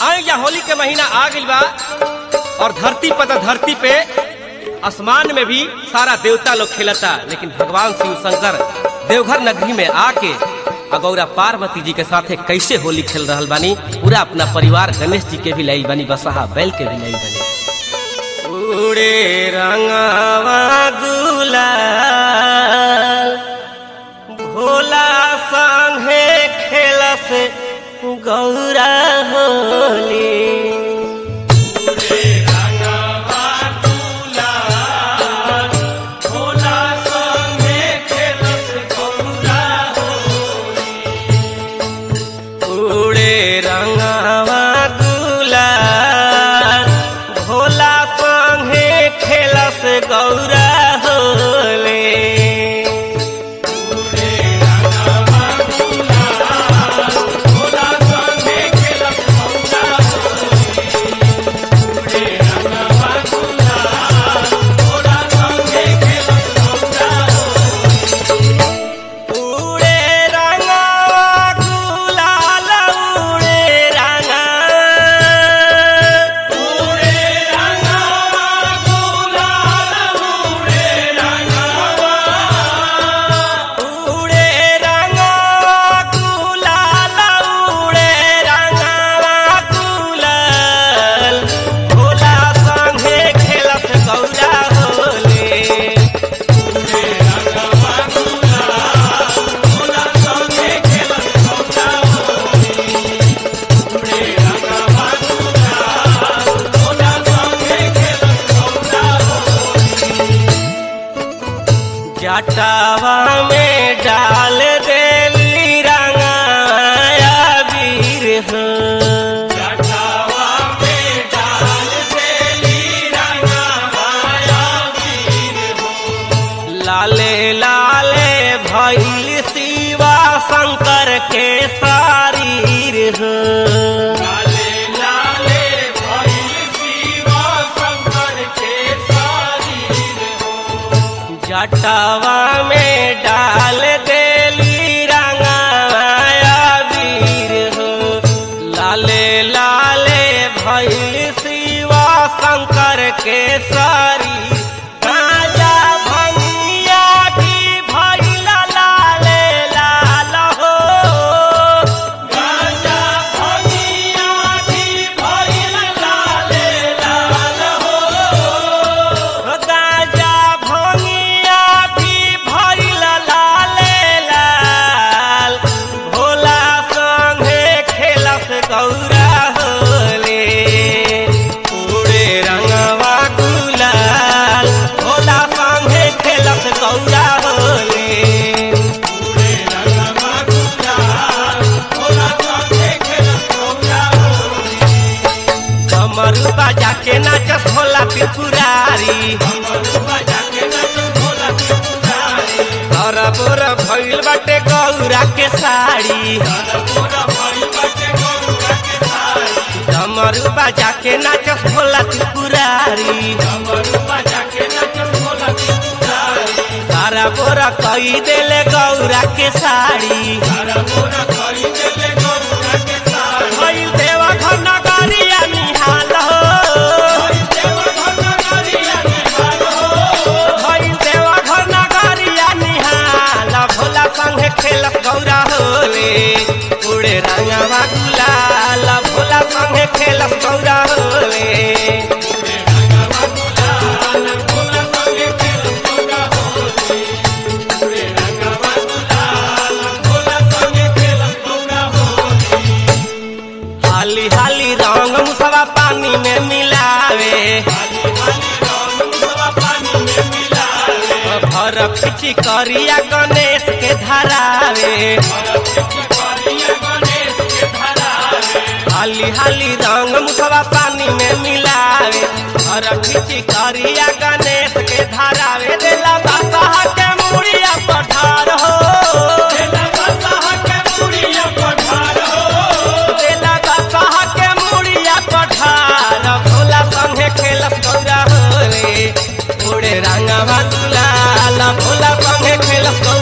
आई या होली के महीना आ गइल बा और धरती पे आसमान में भी सारा देवता लोग खेलता, लेकिन भगवान शिव शंकर देवघर नगरी में आके अगौरा पार्वती जी के साथे कैसे होली खेल रहल बानी। पूरा अपना परिवार गणेश जी के भी लाई बानी, बसहा बैल के भी लाई बानी। उड़े रंगवा गुलाल भोला संगे खेलस गौरा होली। गौरा होले जटावा में डाल देली रंगाया वीर हो। जटावा में डाल देली रंगाया वीर हो। लाले लाले भइल शिवा शंकर के शरीर हो। लाले लाले भइल शिवा शंकर के शरीर हो। जटावा में डाल देली रंगाया वीर हो। लाले लाले भइल शिवा शंकर के शरीर। गाजा भंगिया भी भइल लाले लाल हो। गाजा भंगिया भी भइल लाले लाल हो। गाजा भंगिया भी भइल लाले लाल। भोला संगे खेलस गौरा होले। उड़े रंगवा गुलाल भोला संगे खेलस गौरा होले। उड़े रंगवा गुलाल भोला संगे खेलस गौरा होले। कमरू बाजा के नाचस भोला त्रिपुरारी। कमरू बाजा के नाचस भोला त्रिपुरारी। सरबोर भइल बाटे गौरा के साड़ी। सरबोर भइल बाटे गौरा के साड़ी। कमरू बाजा के नाचस भोला त्रिपुरारी। कमरू बाजा के नाचस भोला त्रिपुरारी। सरबोर कई देले गौरा के साड़ी। सरबोर कई देले गौरा के साड़ी। भइल देवा घर नगरिया निहाल हो। भइल देवा घर नगरिया निहाल हो। भइल देवा घर नगरिया निहाल। भोला संगे खेलस गौरा होले। उड़े रंगवा गुलाल भोला संगे खेलस गौरा होले। उड़े रंगवा गुलाल भोला संगे खेलस गौरा होले। उड़े रंगवा गुलाल भोला संगे खेलस गौरा होले। हाली हाली रंग मुसवा पानी में मिलावे। हाली हाली रंग मुसवा पानी में मिलावे। भर खिची करिया गणेश के धरावे। भर खिची करिया गणेश के धरावे। हाली हाली रंग मुसवा पानी में मिलावे। भर खिची करिया गणेश के धरावे। देला बसहा के मुड़िया पठार हो। देला बसहा के मुड़िया पठार हो। देला बसहा के मुड़िया पठार। भोला संगे खेलस गौरा होले। उड़े रंगवा गुलाल भोला संगे खेलस गौरा